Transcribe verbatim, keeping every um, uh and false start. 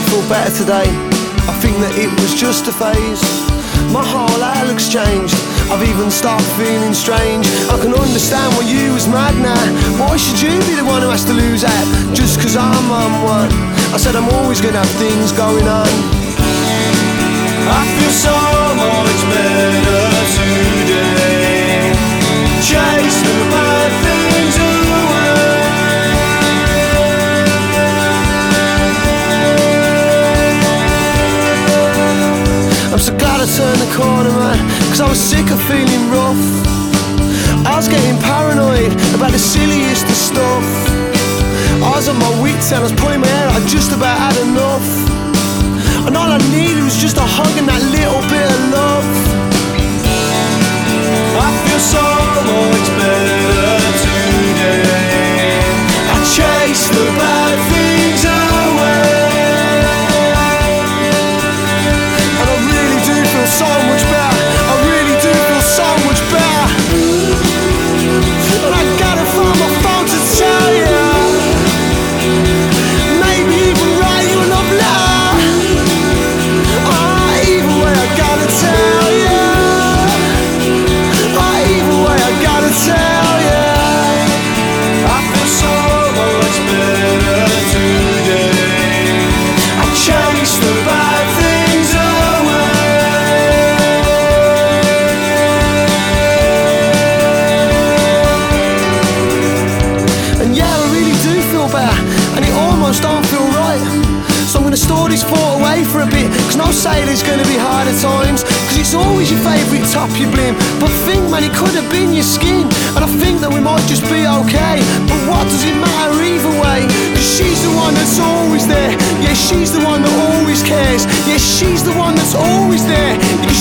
I feel better today. I think that it was just a phase. My whole outlook's changed. I've even started feeling strange. I can understand why you was mad now. Why should you be the one who has to lose out just cause I'm on one? I said I'm always gonna have things going on. I feel so much better today. Chase the bad things away. I'm so glad I turned the corner, man, cause I was sick of feeling rough. I was getting paranoid about the silliest of stuff. I was on my wits and I was pulling my hair out, I just about had enough. And all I needed was just a hug and that little bit of love. I feel so much better today. I chase the bad things away. And I really do feel so much better. I really do feel so much better. And I gotta find my phone to tell you. Maybe even write you a love letter. Ah, either way I gotta tell you. Ah, either way I gotta tell you. I feel so much better today. I chase the bad things away. And yeah, I really do feel better, and it almost don't feel right. So I'm gonna store this thought away for a bit, cause no say there's gonna be harder times, cause it's always your favourite top you blame. But think, man, it could have been your skin, and I think that we might just be okay. But what does it matter either way? Cause she's the one that's always there. Yeah, she's the one that always cares. Yeah, she's the one that's always there. Because